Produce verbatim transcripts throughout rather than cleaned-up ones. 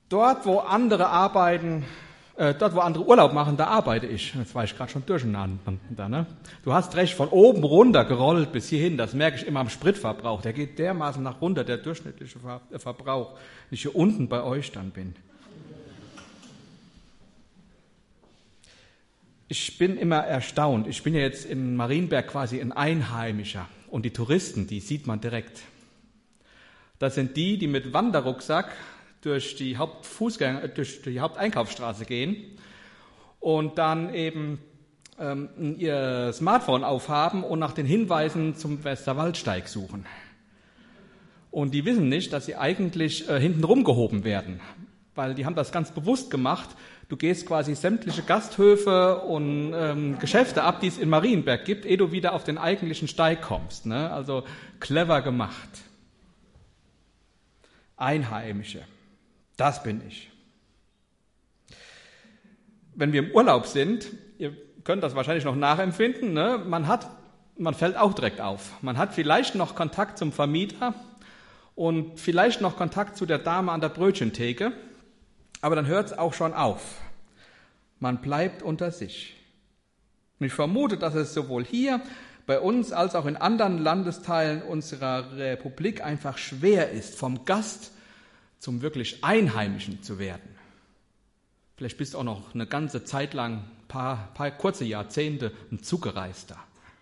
Dort, wo andere arbeiten, äh, dort, wo andere Urlaub machen, da arbeite ich. Jetzt war ich gerade schon durcheinander. Ne? Du hast recht, von oben runter gerollt bis hierhin. Das merke ich immer am Spritverbrauch. Der geht dermaßen nach runter, der durchschnittliche Ver- Verbrauch, wenn ich hier unten bei euch dann bin. Ich bin immer erstaunt. Ich bin ja jetzt in Marienberg quasi ein Einheimischer. Und die Touristen, die sieht man direkt. Das sind die, die mit Wanderrucksack durch die Hauptfußgänger, durch die Haupteinkaufsstraße gehen und dann eben ähm, ihr Smartphone aufhaben und nach den Hinweisen zum Westerwaldsteig suchen. Und die wissen nicht, dass sie eigentlich äh, hinten rumgehoben werden, weil die haben das ganz bewusst gemacht. Du gehst quasi sämtliche Gasthöfe und ähm, Geschäfte ab, die es in Marienberg gibt, ehe du wieder auf den eigentlichen Steig kommst. Ne? Also clever gemacht. Einheimische, das bin ich. Wenn wir im Urlaub sind, ihr könnt das wahrscheinlich noch nachempfinden, ne? man hat, man fällt auch direkt auf. Man hat vielleicht noch Kontakt zum Vermieter und vielleicht noch Kontakt zu der Dame an der Brötchentheke, aber dann hört es auch schon auf. Man bleibt unter sich. Und ich vermute, dass es sowohl hier bei uns als auch in anderen Landesteilen unserer Republik einfach schwer ist, vom Gast zum wirklich Einheimischen zu werden. Vielleicht bist du auch noch eine ganze Zeit lang, ein paar, paar kurze Jahrzehnte, ein Zugereister.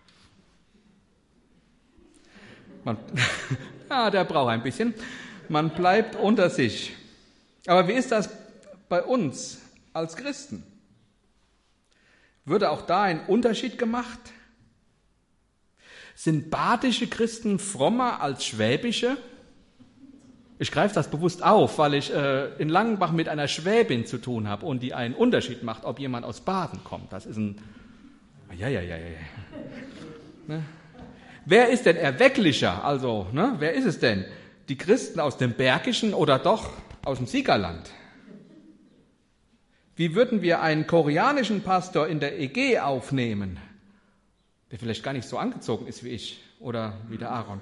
Man, ja, der braucht ein bisschen. Man bleibt unter sich. Aber wie ist das bei uns als Christen? Würde auch da ein Unterschied gemacht? Sind badische Christen frommer als schwäbische? Ich greife das bewusst auf, weil ich äh, in Langenbach mit einer Schwäbin zu tun habe und die einen Unterschied macht, ob jemand aus Baden kommt. Das ist ein... Ja, ja, ja, ja. Ne? Wer ist denn erwecklicher? Also, ne? Wer ist es denn? Die Christen aus dem Bergischen oder doch aus dem Siegerland? Wie würden wir einen koreanischen Pastor in der E G aufnehmen, der vielleicht gar nicht so angezogen ist wie ich oder wie der Aaron?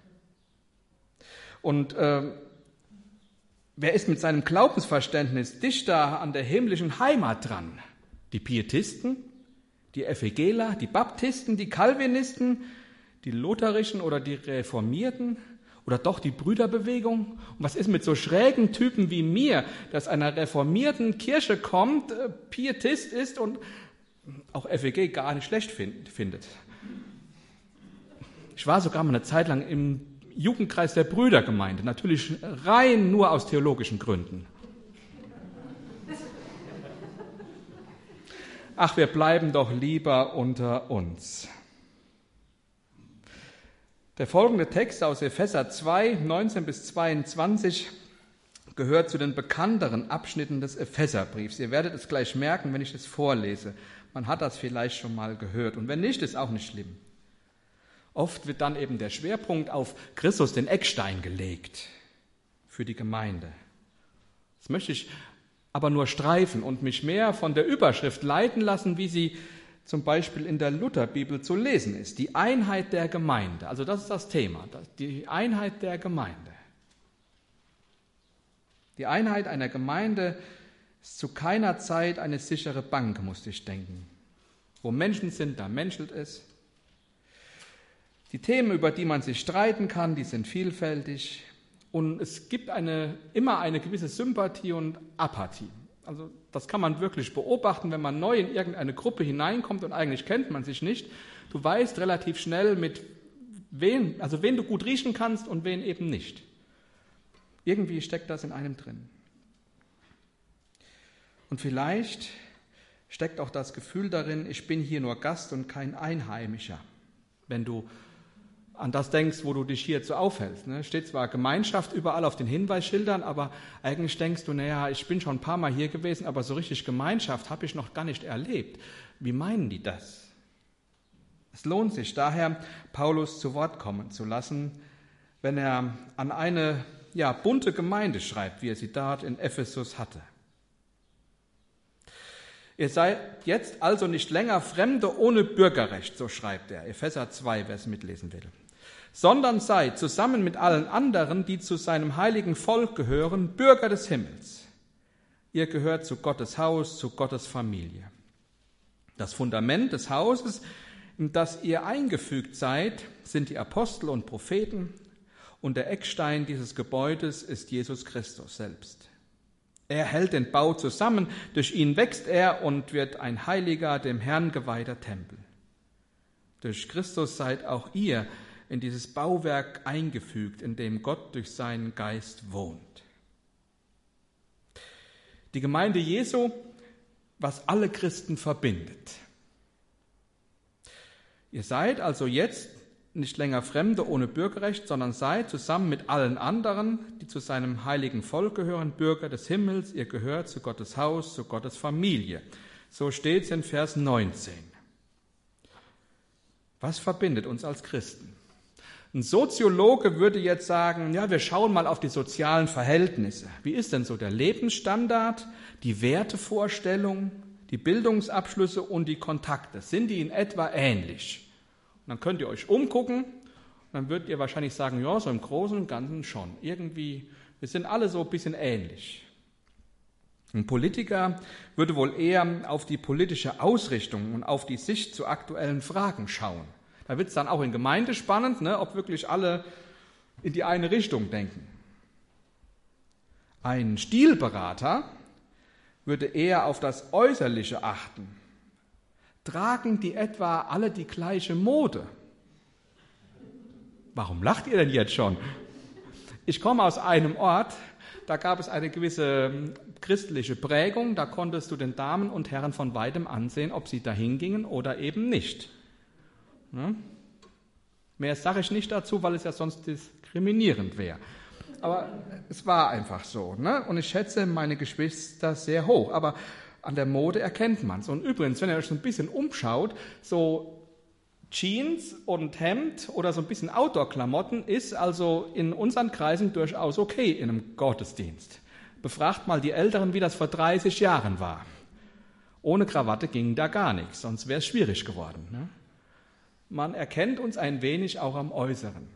Und äh, wer ist mit seinem Glaubensverständnis dichter an der himmlischen Heimat dran? Die Pietisten, die Evangeler, die Baptisten, die Calvinisten, die Lutherischen oder die Reformierten oder doch die Brüderbewegung? Und was ist mit so schrägen Typen wie mir, das einer reformierten Kirche kommt, äh, Pietist ist und auch F E G gar nicht schlecht find, findet? Ich war sogar mal eine Zeit lang im Jugendkreis der Brüdergemeinde, natürlich rein nur aus theologischen Gründen. Ach, wir bleiben doch lieber unter uns. Der folgende Text aus Epheser zwei, neunzehn bis zweiundzwanzig gehört zu den bekannteren Abschnitten des Epheserbriefs. Ihr werdet es gleich merken, wenn ich es vorlese. Man hat das vielleicht schon mal gehört und wenn nicht, ist auch nicht schlimm. Oft wird dann eben der Schwerpunkt auf Christus, den Eckstein, gelegt für die Gemeinde. Das möchte ich aber nur streifen und mich mehr von der Überschrift leiten lassen, wie sie zum Beispiel in der Lutherbibel zu lesen ist. Die Einheit der Gemeinde. Also das ist das Thema, die Einheit der Gemeinde. Die Einheit einer Gemeinde ist zu keiner Zeit eine sichere Bank, musste ich denken. Wo Menschen sind, da menschelt es. Die Themen, über die man sich streiten kann, die sind vielfältig und es gibt eine, immer eine gewisse Sympathie und Apathie. Also das kann man wirklich beobachten, wenn man neu in irgendeine Gruppe hineinkommt und eigentlich kennt man sich nicht. Du weißt relativ schnell, mit wen, also wen du gut riechen kannst und wen eben nicht. Irgendwie steckt das in einem drin. Und vielleicht steckt auch das Gefühl darin, ich bin hier nur Gast und kein Einheimischer. Wenn du an das denkst, wo du dich hier so aufhältst. Ne? Steht zwar Gemeinschaft überall auf den Hinweisschildern, aber eigentlich denkst du, naja, ich bin schon ein paar Mal hier gewesen, aber so richtig Gemeinschaft habe ich noch gar nicht erlebt. Wie meinen die das? Es lohnt sich daher, Paulus zu Wort kommen zu lassen, wenn er an eine ja, bunte Gemeinde schreibt, wie er sie dort in Ephesus hatte. Ihr seid jetzt also nicht länger Fremde ohne Bürgerrecht, so schreibt er, Epheser zwei, wer es mitlesen will, sondern seid zusammen mit allen anderen, die zu seinem heiligen Volk gehören, Bürger des Himmels. ihr gehört zu Gottes Haus, zu Gottes Familie. Das Fundament des Hauses, in das ihr eingefügt seid, sind die Apostel und Propheten, und der Eckstein dieses Gebäudes ist Jesus Christus selbst. Er hält den Bau zusammen, durch ihn wächst er und wird ein heiliger, dem Herrn geweihter Tempel. Durch Christus seid auch ihr in dieses Bauwerk eingefügt, in dem Gott durch seinen Geist wohnt. Die Gemeinde Jesu, was alle Christen verbindet. Ihr seid also jetzt nicht länger Fremde ohne Bürgerrecht, sondern seid zusammen mit allen anderen, die zu seinem heiligen Volk gehören, Bürger des Himmels. Ihr gehört zu Gottes Haus, zu Gottes Familie. So steht es in Vers neunzehn. Was verbindet uns als Christen? Ein Soziologe würde jetzt sagen, ja, wir schauen mal auf die sozialen Verhältnisse. Wie ist denn so der Lebensstandard, die Wertevorstellung, die Bildungsabschlüsse und die Kontakte? Sind die in etwa ähnlich? Und dann könnt ihr euch umgucken und dann würdet ihr wahrscheinlich sagen, ja, so im Großen und Ganzen schon. Irgendwie, wir sind alle so ein bisschen ähnlich. Ein Politiker würde wohl eher auf die politische Ausrichtung und auf die Sicht zu aktuellen Fragen schauen. Da wird es dann auch in Gemeinde spannend, ne, ob wirklich alle in die eine Richtung denken. Ein Stilberater würde eher auf das Äußerliche achten. Tragen die etwa alle die gleiche Mode? Warum lacht ihr denn jetzt schon? Ich komme aus einem Ort, da gab es eine gewisse christliche Prägung, da konntest du den Damen und Herren von weitem ansehen, ob sie dahin gingen oder eben nicht. Ne? Mehr sage ich nicht dazu, weil es ja sonst diskriminierend wäre. Aber es war einfach so. Ne? Und ich schätze meine Geschwister sehr hoch. Aber an der Mode erkennt man es. Und übrigens, wenn ihr euch so ein bisschen umschaut, so Jeans und Hemd oder so ein bisschen Outdoor-Klamotten ist also in unseren Kreisen durchaus okay in einem Gottesdienst. Befragt mal die Älteren, wie das vor dreißig Jahren war. Ohne Krawatte ging da gar nichts, sonst wäre es schwierig geworden. Ne? Man erkennt uns ein wenig auch am Äußeren.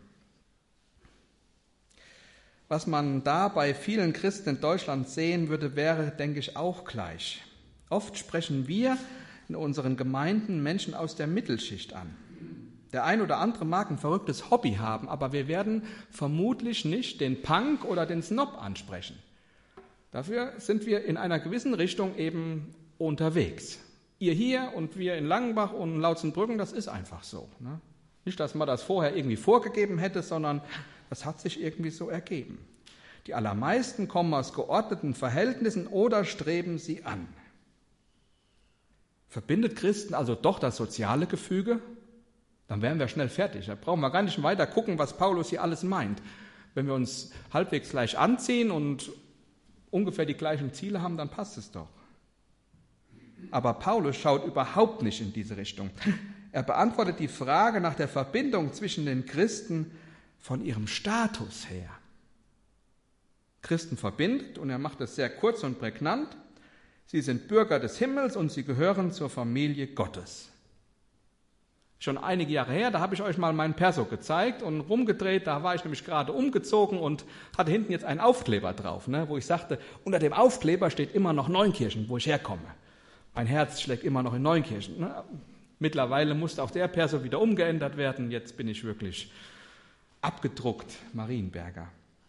Was man da bei vielen Christen in Deutschland sehen würde, wäre, denke ich, auch gleich. Oft sprechen wir in unseren Gemeinden Menschen aus der Mittelschicht an. Der ein oder andere mag ein verrücktes Hobby haben, aber wir werden vermutlich nicht den Punk oder den Snob ansprechen. Dafür sind wir in einer gewissen Richtung eben unterwegs. Ihr hier und wir in Langenbach und Lautzenbrücken, das ist einfach so. Ne? Nicht, dass man das vorher irgendwie vorgegeben hätte, sondern das hat sich irgendwie so ergeben. Die allermeisten kommen aus geordneten Verhältnissen oder streben sie an. Verbindet Christen also doch das soziale Gefüge? Dann wären wir schnell fertig. Da brauchen wir gar nicht weiter gucken, was Paulus hier alles meint. Wenn wir uns halbwegs gleich anziehen und ungefähr die gleichen Ziele haben, dann passt es doch. Aber Paulus schaut überhaupt nicht in diese Richtung. Er beantwortet die Frage nach der Verbindung zwischen den Christen von ihrem Status her. Christen verbindet, und er macht es sehr kurz und prägnant, sie sind Bürger des Himmels und sie gehören zur Familie Gottes. Schon einige Jahre her, da habe ich euch mal meinen Perso gezeigt und rumgedreht, da war ich nämlich gerade umgezogen und hatte hinten jetzt einen Aufkleber drauf, ne, wo ich sagte, unter dem Aufkleber steht immer noch Neunkirchen, wo ich herkomme. Mein Herz schlägt immer noch in Neunkirchen. Ne? Mittlerweile musste auch der Perso wieder umgeändert werden. Jetzt bin ich wirklich abgedruckt Marienberger.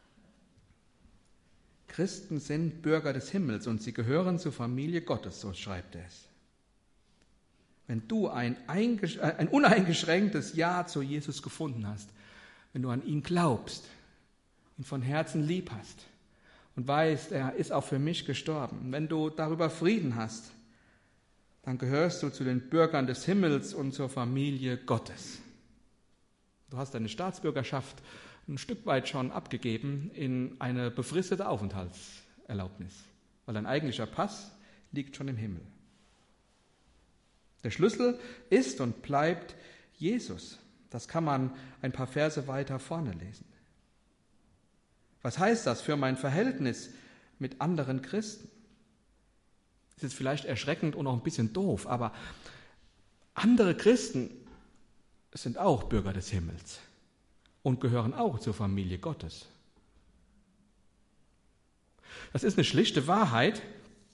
Christen sind Bürger des Himmels und sie gehören zur Familie Gottes, so schreibt er es. Wenn du ein, ein uneingeschränktes Ja zu Jesus gefunden hast, wenn du an ihn glaubst, ihn von Herzen lieb hast und weißt, er ist auch für mich gestorben, wenn du darüber Frieden hast, dann gehörst du zu den Bürgern des Himmels und zur Familie Gottes. Du hast deine Staatsbürgerschaft ein Stück weit schon abgegeben in eine befristete Aufenthaltserlaubnis, weil dein eigentlicher Pass liegt schon im Himmel. Der Schlüssel ist und bleibt Jesus. Das kann man ein paar Verse weiter vorne lesen. Was heißt das für mein Verhältnis mit anderen Christen? Das ist vielleicht erschreckend und auch ein bisschen doof, aber andere Christen sind auch Bürger des Himmels und gehören auch zur Familie Gottes. Das ist eine schlichte Wahrheit,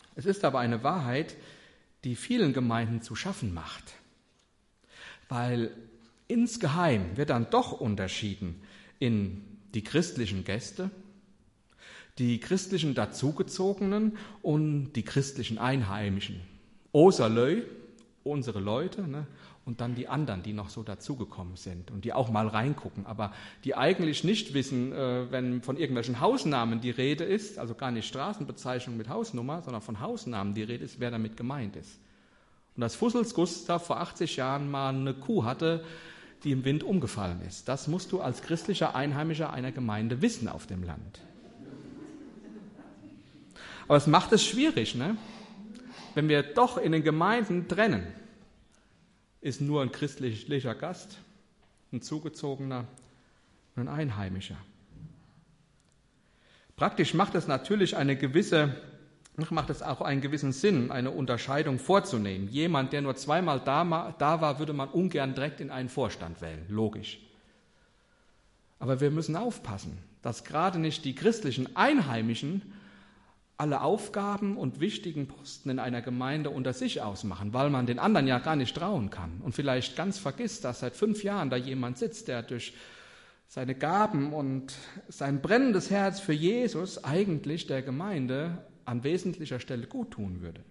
Es ist aber eine Wahrheit, die vielen Gemeinden zu schaffen macht, weil insgeheim wird dann doch unterschieden in die christlichen Gäste, die christlichen Dazugezogenen und die christlichen Einheimischen. Oserlö, unsere Leute, ne? Und dann die anderen, die noch so dazugekommen sind und die auch mal reingucken, aber die eigentlich nicht wissen, äh, wenn von irgendwelchen Hausnamen die Rede ist, also gar nicht Straßenbezeichnung mit Hausnummer, sondern von Hausnamen die Rede ist, wer damit gemeint ist. Und dass Fussels Gustav vor achtzig Jahren mal eine Kuh hatte, die im Wind umgefallen ist, das musst du als christlicher Einheimischer einer Gemeinde wissen auf dem Land. Aber es macht es schwierig, ne? Wenn wir doch in den Gemeinden trennen, ist nur ein christlicher Gast, ein Zugezogener und ein Einheimischer. Praktisch macht es natürlich eine gewisse, macht es auch einen gewissen Sinn, eine Unterscheidung vorzunehmen. Jemand, der nur zweimal da, da war, würde man ungern direkt in einen Vorstand wählen, logisch. Aber wir müssen aufpassen, dass gerade nicht die christlichen Einheimischen alle Aufgaben und wichtigen Posten in einer Gemeinde unter sich ausmachen, weil man den anderen ja gar nicht trauen kann und vielleicht ganz vergisst, dass seit fünf Jahren da jemand sitzt, der durch seine Gaben und sein brennendes Herz für Jesus eigentlich der Gemeinde an wesentlicher Stelle gut tun würde.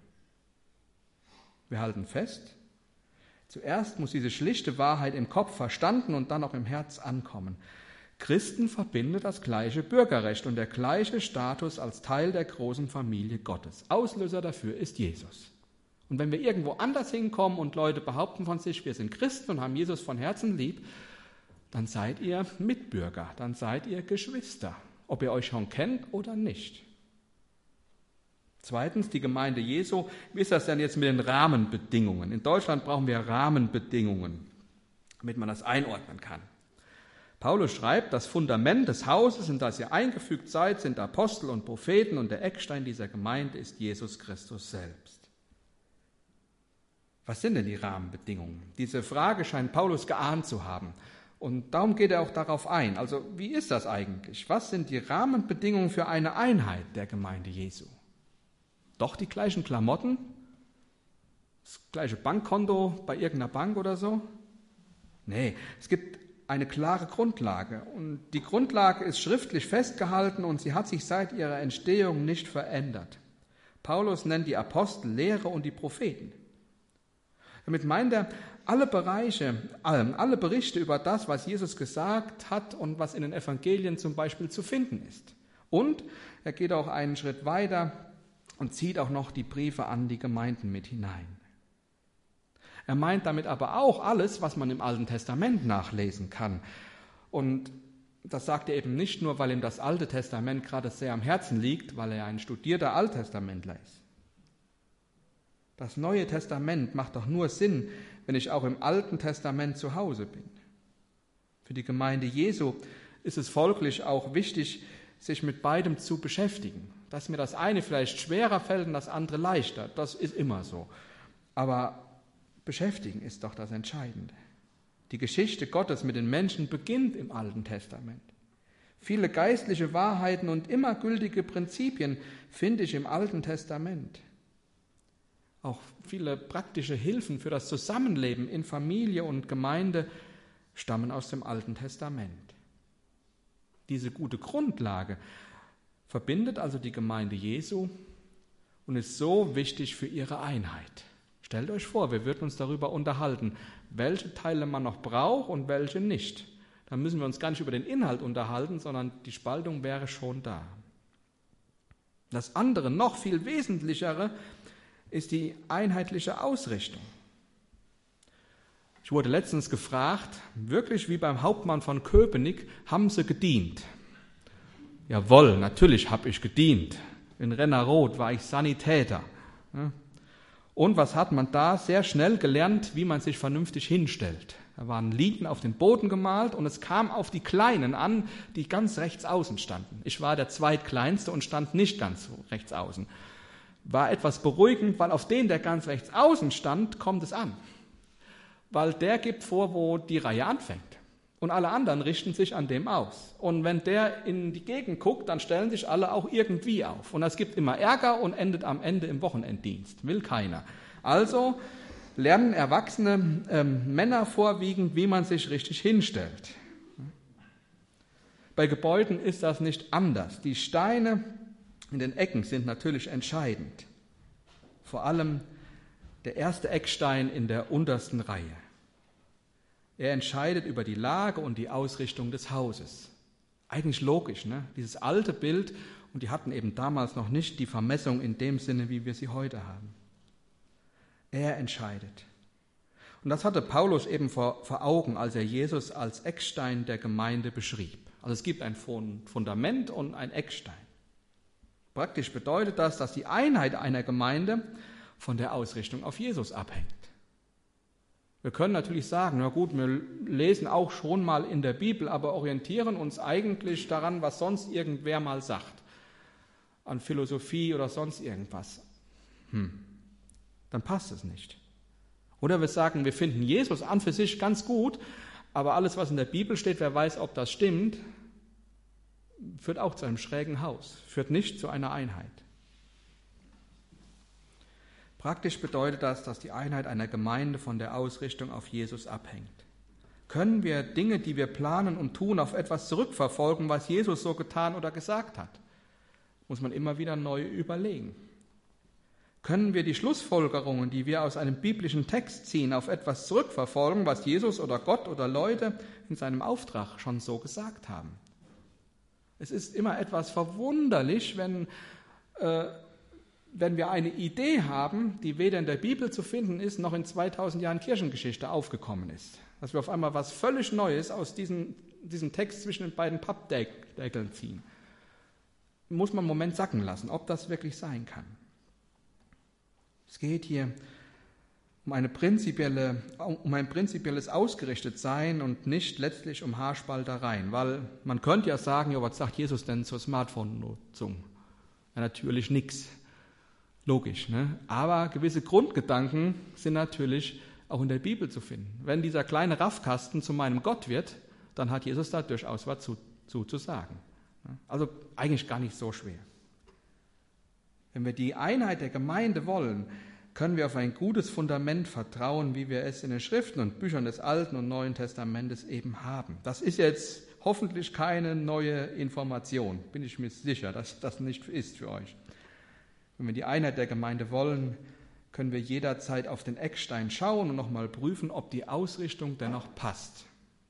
Wir halten fest, zuerst muss diese schlichte Wahrheit im Kopf verstanden und dann auch im Herz ankommen. Christen verbindet das gleiche Bürgerrecht und der gleiche Status als Teil der großen Familie Gottes. Auslöser dafür ist Jesus. Und wenn wir irgendwo anders hinkommen und Leute behaupten von sich, wir sind Christen und haben Jesus von Herzen lieb, dann seid ihr Mitbürger, dann seid ihr Geschwister, ob ihr euch schon kennt oder nicht. Zweitens, die Gemeinde Jesu. Wie ist das denn jetzt mit den Rahmenbedingungen? In Deutschland brauchen wir Rahmenbedingungen, damit man das einordnen kann. Paulus schreibt, das Fundament des Hauses, in das ihr eingefügt seid, sind Apostel und Propheten und der Eckstein dieser Gemeinde ist Jesus Christus selbst. Was sind denn die Rahmenbedingungen? Diese Frage scheint Paulus geahnt zu haben und darum geht er auch darauf ein. Also wie ist das eigentlich? Was sind die Rahmenbedingungen für eine Einheit der Gemeinde Jesu? Doch die gleichen Klamotten? Das gleiche Bankkonto bei irgendeiner Bank oder so? Nee, es gibt eine klare Grundlage. Und die Grundlage ist schriftlich festgehalten und sie hat sich seit ihrer Entstehung nicht verändert. Paulus nennt die Apostel, Lehrer und die Propheten. Damit meint er alle Bereiche, alle Berichte über das, was Jesus gesagt hat und was in den Evangelien zum Beispiel zu finden ist. Und er geht auch einen Schritt weiter und zieht auch noch die Briefe an die Gemeinden mit hinein. Er meint damit aber auch alles, was man im Alten Testament nachlesen kann. Und das sagt er eben nicht nur, weil ihm das Alte Testament gerade sehr am Herzen liegt, weil er ein studierter Alttestamentler ist. Das Neue Testament macht doch nur Sinn, wenn ich auch im Alten Testament zu Hause bin. Für die Gemeinde Jesu ist es folglich auch wichtig, sich mit beidem zu beschäftigen. Dass mir das eine vielleicht schwerer fällt und das andere leichter, das ist immer so. Aber beschäftigen ist doch das Entscheidende. Die Geschichte Gottes mit den Menschen beginnt im Alten Testament. Viele geistliche Wahrheiten und immer gültige Prinzipien finde ich im Alten Testament. Auch viele praktische Hilfen für das Zusammenleben in Familie und Gemeinde stammen aus dem Alten Testament. Diese gute Grundlage verbindet also die Gemeinde Jesu und ist so wichtig für ihre Einheit. Stellt euch vor, wir würden uns darüber unterhalten, welche Teile man noch braucht und welche nicht. Dann müssen wir uns gar nicht über den Inhalt unterhalten, sondern die Spaltung wäre schon da. Das andere, noch viel Wesentlichere, ist die einheitliche Ausrichtung. Ich wurde letztens gefragt, wirklich wie beim Hauptmann von Köpenick, haben Sie gedient? Jawohl, natürlich habe ich gedient. In Rennerroth war ich Sanitäter. Und was hat man da sehr schnell gelernt, wie man sich vernünftig hinstellt? Da waren Linien auf den Boden gemalt und es kam auf die Kleinen an, die ganz rechts außen standen. Ich war der Zweitkleinste und stand nicht ganz so rechts außen. War etwas beruhigend, weil auf den, der ganz rechts außen stand, kommt es an. Weil der gibt vor, wo die Reihe anfängt. Und alle anderen richten sich an dem aus. Und wenn der in die Gegend guckt, dann stellen sich alle auch irgendwie auf. Und es gibt immer Ärger und endet am Ende im Wochenenddienst. Will keiner. Also lernen erwachsene ähm, Männer vorwiegend, wie man sich richtig hinstellt. Bei Gebäuden ist das nicht anders. Die Steine in den Ecken sind natürlich entscheidend. Vor allem der erste Eckstein in der untersten Reihe. Er entscheidet über die Lage und die Ausrichtung des Hauses. Eigentlich logisch, ne? Dieses alte Bild, und die hatten eben damals noch nicht die Vermessung in dem Sinne, wie wir sie heute haben. Er entscheidet. Und das hatte Paulus eben vor, vor Augen, als er Jesus als Eckstein der Gemeinde beschrieb. Also es gibt ein Fundament und ein Eckstein. Praktisch bedeutet das, dass die Einheit einer Gemeinde von der Ausrichtung auf Jesus abhängt. Wir können natürlich sagen, na gut, wir lesen auch schon mal in der Bibel, aber orientieren uns eigentlich daran, was sonst irgendwer mal sagt, an Philosophie oder sonst irgendwas. Hm, dann passt es nicht. Oder wir sagen, wir finden Jesus an für sich ganz gut, aber alles, was in der Bibel steht, wer weiß, ob das stimmt, führt auch zu einem schrägen Haus, führt nicht zu einer Einheit. Praktisch bedeutet das, dass die Einheit einer Gemeinde von der Ausrichtung auf Jesus abhängt. Können wir Dinge, die wir planen und tun, auf etwas zurückverfolgen, was Jesus so getan oder gesagt hat? Muss man immer wieder neu überlegen. Können wir die Schlussfolgerungen, die wir aus einem biblischen Text ziehen, auf etwas zurückverfolgen, was Jesus oder Gott oder Leute in seinem Auftrag schon so gesagt haben? Es ist immer etwas verwunderlich, wenn äh, wenn wir eine Idee haben, die weder in der Bibel zu finden ist, noch in zweitausend Jahren Kirchengeschichte aufgekommen ist. Dass wir auf einmal was völlig Neues aus diesem, diesem Text zwischen den beiden Pappdeckeln ziehen. Muss man einen Moment sacken lassen, ob das wirklich sein kann. Es geht hier um, eine prinzipielle, um ein prinzipielles Ausgerichtetsein und nicht letztlich um Haarspaltereien. Weil man könnte ja sagen, ja, was sagt Jesus denn zur Smartphone-Nutzung? Ja, natürlich nichts. Logisch, ne? Aber gewisse Grundgedanken sind natürlich auch in der Bibel zu finden. Wenn dieser kleine Raffkasten zu meinem Gott wird, dann hat Jesus da durchaus was zu, zu, zu sagen. Also eigentlich gar nicht so schwer. Wenn wir die Einheit der Gemeinde wollen, können wir auf ein gutes Fundament vertrauen, wie wir es in den Schriften und Büchern des Alten und Neuen Testamentes eben haben. Das ist jetzt hoffentlich keine neue Information, bin ich mir sicher, dass das nicht ist für euch. Wenn wir die Einheit der Gemeinde wollen, können wir jederzeit auf den Eckstein schauen und nochmal prüfen, ob die Ausrichtung dennoch passt.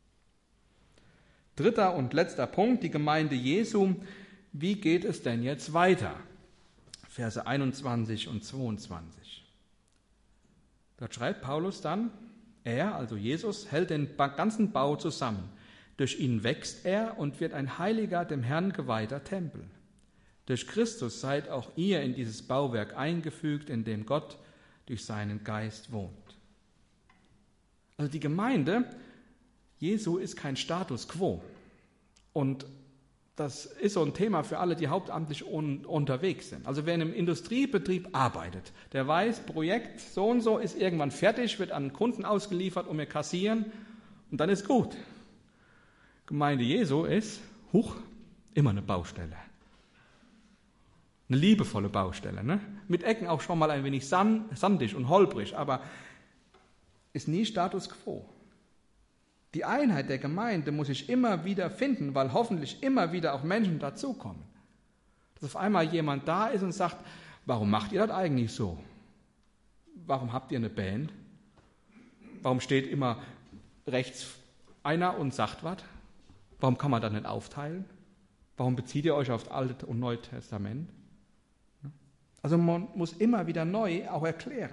Dritter und letzter Punkt, die Gemeinde Jesu. Wie geht es denn jetzt weiter? Verse einundzwanzig und zweiundzwanzig. Dort schreibt Paulus dann, er, also Jesus, hält den ganzen Bau zusammen. Durch ihn wächst er und wird ein heiliger, dem Herrn geweihter Tempel. Durch Christus seid auch ihr in dieses Bauwerk eingefügt, in dem Gott durch seinen Geist wohnt. Also die Gemeinde Jesu ist kein Status quo. Und das ist so ein Thema für alle, die hauptamtlich un- unterwegs sind. Also wer in einem Industriebetrieb arbeitet, der weiß, Projekt so und so ist irgendwann fertig, wird an den Kunden ausgeliefert und wir kassieren und dann ist gut. Gemeinde Jesu ist, huch, immer eine Baustelle. Eine liebevolle Baustelle, ne? Mit Ecken auch schon mal ein wenig sand, sandig und holprig, aber ist nie Status quo. Die Einheit der Gemeinde muss sich immer wieder finden, weil hoffentlich immer wieder auch Menschen dazukommen. Dass auf einmal jemand da ist und sagt, warum macht ihr das eigentlich so? Warum habt ihr eine Band? Warum steht immer rechts einer und sagt was? Warum kann man das nicht aufteilen? Warum bezieht ihr euch auf das Alte und Neue Testament? Also man muss immer wieder neu auch erklären.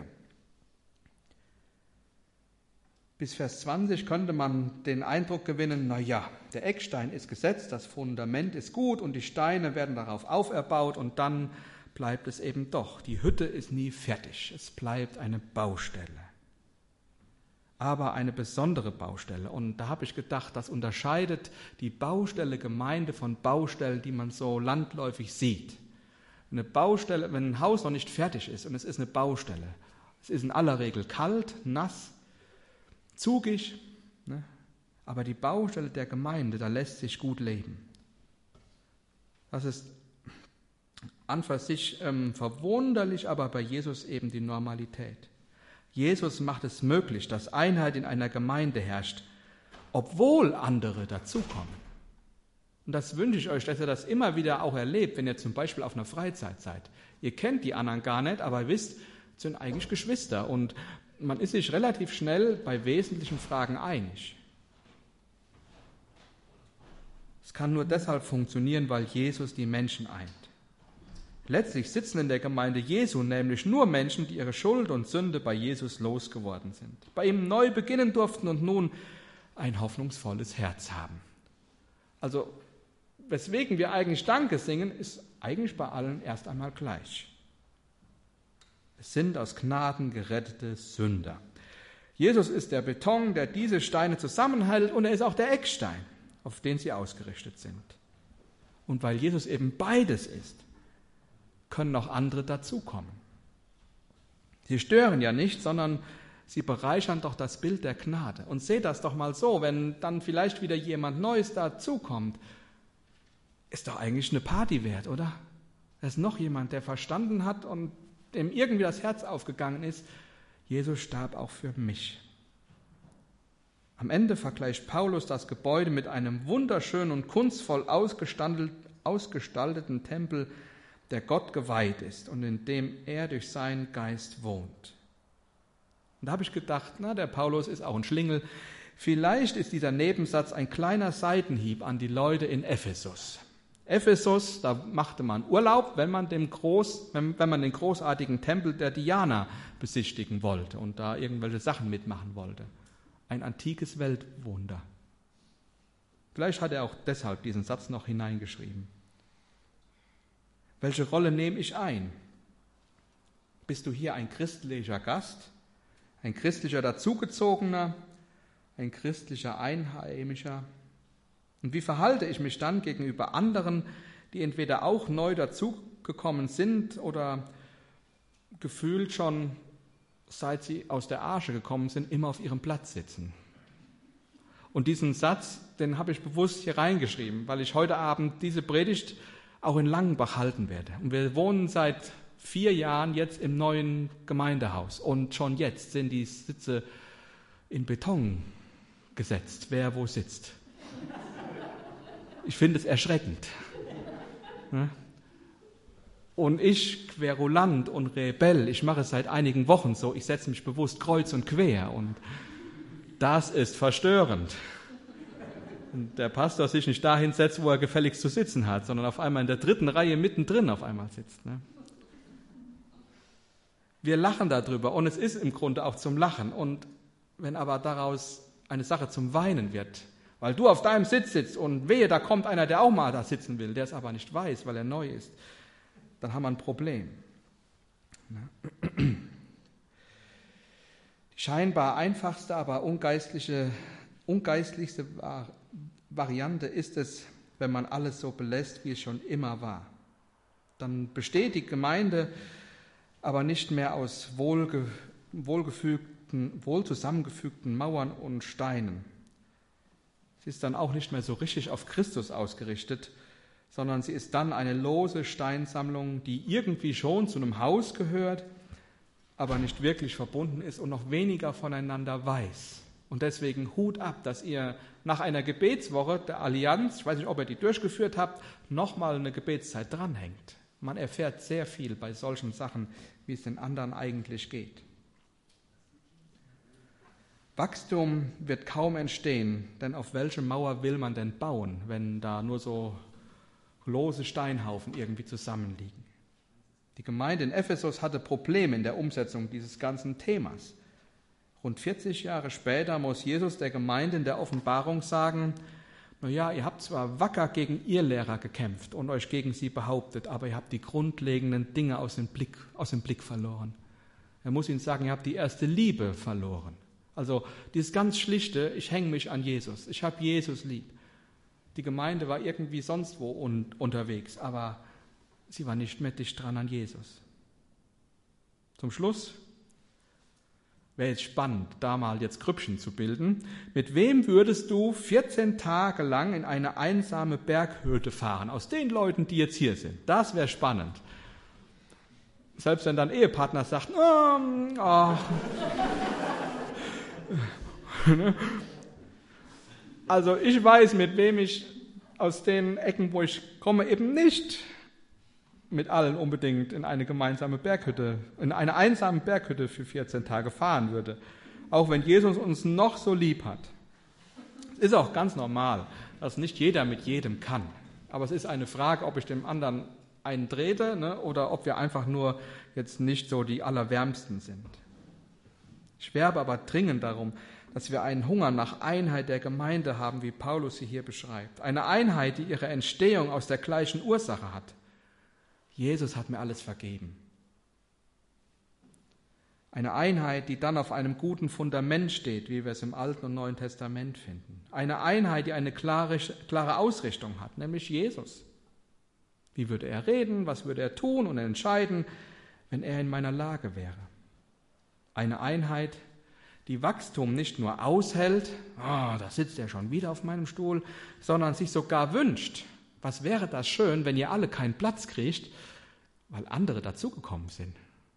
Bis Vers zwanzig könnte man den Eindruck gewinnen, na ja, der Eckstein ist gesetzt, das Fundament ist gut und die Steine werden darauf auferbaut und dann bleibt es eben doch. Die Hütte ist nie fertig, es bleibt eine Baustelle. Aber eine besondere Baustelle. Und da habe ich gedacht, das unterscheidet die Baustelle Gemeinde von Baustellen, die man so landläufig sieht. Eine Baustelle, wenn ein Haus noch nicht fertig ist und es ist eine Baustelle, es ist in aller Regel kalt, nass, zugig, ne? Aber die Baustelle der Gemeinde, da lässt sich gut leben. Das ist an für sich ähm, verwunderlich, aber bei Jesus eben die Normalität. Jesus macht es möglich, dass Einheit in einer Gemeinde herrscht, obwohl andere dazukommen. Und das wünsche ich euch, dass ihr das immer wieder auch erlebt, wenn ihr zum Beispiel auf einer Freizeit seid. Ihr kennt die anderen gar nicht, aber ihr wisst, es sind eigentlich Geschwister. Und man ist sich relativ schnell bei wesentlichen Fragen einig. Es kann nur deshalb funktionieren, weil Jesus die Menschen eint. Letztlich sitzen in der Gemeinde Jesu nämlich nur Menschen, die ihre Schuld und Sünde bei Jesus losgeworden sind, bei ihm neu beginnen durften und nun ein hoffnungsvolles Herz haben. Also, weswegen wir eigentlich Danke singen, ist eigentlich bei allen erst einmal gleich. Es sind aus Gnaden gerettete Sünder. Jesus ist der Beton, der diese Steine zusammenhält, und er ist auch der Eckstein, auf den sie ausgerichtet sind. Und weil Jesus eben beides ist, können auch andere dazukommen. Sie stören ja nicht, sondern sie bereichern doch das Bild der Gnade. Und seht das doch mal so, wenn dann vielleicht wieder jemand Neues dazukommt, ist doch eigentlich eine Party wert, oder? Da ist noch jemand, der verstanden hat und dem irgendwie das Herz aufgegangen ist, Jesus starb auch für mich. Am Ende vergleicht Paulus das Gebäude mit einem wunderschönen und kunstvoll ausgestalteten Tempel, der Gott geweiht ist und in dem er durch seinen Geist wohnt. Und da habe ich gedacht, na, der Paulus ist auch ein Schlingel. Vielleicht ist dieser Nebensatz ein kleiner Seitenhieb an die Leute in Ephesus. Ephesus, da machte man Urlaub, wenn man, dem Groß, wenn, wenn man den großartigen Tempel der Diana besichtigen wollte und da irgendwelche Sachen mitmachen wollte. Ein antikes Weltwunder. Vielleicht hat er auch deshalb diesen Satz noch hineingeschrieben. Welche Rolle nehme ich ein? Bist du hier ein christlicher Gast, ein christlicher Dazugezogener, ein christlicher Einheimischer? Und wie verhalte ich mich dann gegenüber anderen, die entweder auch neu dazugekommen sind oder gefühlt schon, seit sie aus der Arche gekommen sind, immer auf ihrem Platz sitzen? Und diesen Satz, den habe ich bewusst hier reingeschrieben, weil ich heute Abend diese Predigt auch in Langenbach halten werde. Und wir wohnen seit vier Jahren jetzt im neuen Gemeindehaus. Und schon jetzt sind die Sitze in Beton gesetzt, wer wo sitzt. Ich finde es erschreckend. Und ich, Querulant und Rebell, ich mache es seit einigen Wochen so, ich setze mich bewusst kreuz und quer. Und das ist verstörend. Und der Pastor sich nicht dahin setzt, wo er gefälligst zu sitzen hat, sondern auf einmal in der dritten Reihe mittendrin auf einmal sitzt. Ne? Wir lachen darüber und es ist im Grunde auch zum Lachen. Und wenn aber daraus eine Sache zum Weinen wird, weil du auf deinem Sitz sitzt und wehe, da kommt einer, der auch mal da sitzen will, der es aber nicht weiß, weil er neu ist, dann haben wir ein Problem. Die scheinbar einfachste, aber ungeistliche, ungeistlichste Variante ist es, wenn man alles so belässt, wie es schon immer war. Dann besteht die Gemeinde aber nicht mehr aus wohlge, wohlgefügten, wohl zusammengefügten Mauern und Steinen. Sie ist dann auch nicht mehr so richtig auf Christus ausgerichtet, sondern sie ist dann eine lose Steinsammlung, die irgendwie schon zu einem Haus gehört, aber nicht wirklich verbunden ist und noch weniger voneinander weiß. Und deswegen Hut ab, dass ihr nach einer Gebetswoche der Allianz, ich weiß nicht, ob ihr die durchgeführt habt, nochmal eine Gebetszeit dranhängt. Man erfährt sehr viel bei solchen Sachen, wie es den anderen eigentlich geht. Wachstum wird kaum entstehen, denn auf welche Mauer will man denn bauen, wenn da nur so lose Steinhaufen irgendwie zusammenliegen? Die Gemeinde in Ephesus hatte Probleme in der Umsetzung dieses ganzen Themas. Rund vierzig Jahre später muss Jesus der Gemeinde in der Offenbarung sagen, naja, ihr habt zwar wacker gegen Irrlehrer gekämpft und euch gegen sie behauptet, aber ihr habt die grundlegenden Dinge aus dem Blick, aus dem Blick verloren. Er muss ihnen sagen, ihr habt die erste Liebe verloren. Also dieses ganz schlichte, ich hänge mich an Jesus, ich habe Jesus lieb. Die Gemeinde war irgendwie sonst wo un- unterwegs, aber sie war nicht mehr dicht dran an Jesus. Zum Schluss Wäre jetzt spannend, da mal jetzt Grüppchen zu bilden. Mit wem würdest du vierzehn Tage lang in eine einsame Berghütte fahren? Aus den Leuten, die jetzt hier sind. Das wäre spannend. Selbst wenn dein Ehepartner sagt, oh, oh. Also ich weiß, mit wem ich aus den Ecken, wo ich komme, eben nicht mit allen unbedingt in eine gemeinsame Berghütte, in eine einsame Berghütte für vierzehn Tage fahren würde. Auch wenn Jesus uns noch so lieb hat. Es ist auch ganz normal, dass nicht jeder mit jedem kann. Aber es ist eine Frage, ob ich dem anderen einen trete, ne, oder ob wir einfach nur jetzt nicht so die Allerwärmsten sind. Ich werbe aber dringend darum, dass wir einen Hunger nach Einheit der Gemeinde haben, wie Paulus sie hier beschreibt. Eine Einheit, die ihre Entstehung aus der gleichen Ursache hat. Jesus hat mir alles vergeben. Eine Einheit, die dann auf einem guten Fundament steht, wie wir es im Alten und Neuen Testament finden. Eine Einheit, die eine klare, klare Ausrichtung hat, nämlich Jesus. Wie würde er reden, was würde er tun und entscheiden, wenn er in meiner Lage wäre? Eine Einheit, die Wachstum nicht nur aushält, oh, da sitzt er schon wieder auf meinem Stuhl, sondern sich sogar wünscht, was wäre das schön, wenn ihr alle keinen Platz kriegt, weil andere dazugekommen sind.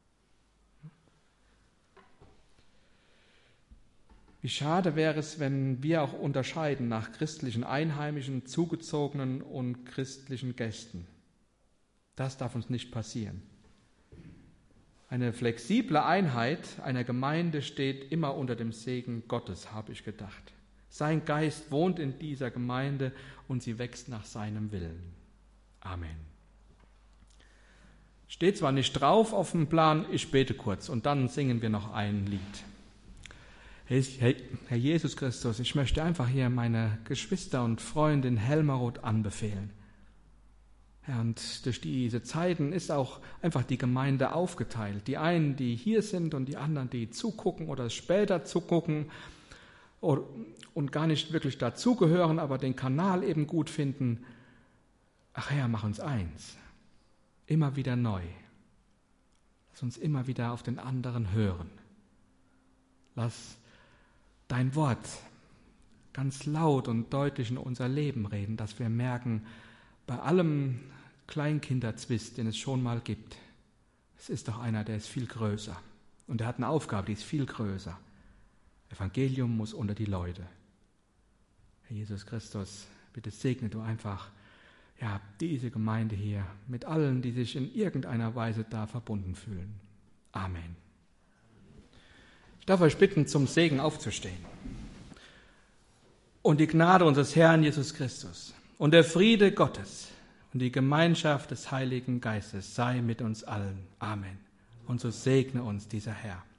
Wie schade wäre es, wenn wir auch unterscheiden nach christlichen Einheimischen, Zugezogenen und christlichen Gästen. Das darf uns nicht passieren. Eine flexible Einheit einer Gemeinde steht immer unter dem Segen Gottes, habe ich gedacht. Sein Geist wohnt in dieser Gemeinde und sie wächst nach seinem Willen. Amen. Steht zwar nicht drauf auf dem Plan, ich bete kurz und dann singen wir noch ein Lied. Herr Jesus Christus, ich möchte einfach hier meine Geschwister und Freundin Helmaroth anbefehlen. Ja, und durch diese Zeiten ist auch einfach die Gemeinde aufgeteilt. Die einen, die hier sind und die anderen, die zugucken oder später zugucken und gar nicht wirklich dazugehören, aber den Kanal eben gut finden. Ach Herr, mach uns eins. Immer wieder neu. Lass uns immer wieder auf den anderen hören. Lass dein Wort ganz laut und deutlich in unser Leben reden, dass wir merken, bei allem Kleinkinderzwist, den es schon mal gibt, es ist doch einer, der ist viel größer. Und er hat eine Aufgabe, die ist viel größer. Evangelium muss unter die Leute. Herr Jesus Christus, bitte segne du einfach ja, diese Gemeinde hier mit allen, die sich in irgendeiner Weise da verbunden fühlen. Amen. Ich darf euch bitten, zum Segen aufzustehen. Und die Gnade unseres Herrn Jesus Christus und der Friede Gottes und die Gemeinschaft des Heiligen Geistes sei mit uns allen. Amen. Und so segne uns dieser Herr.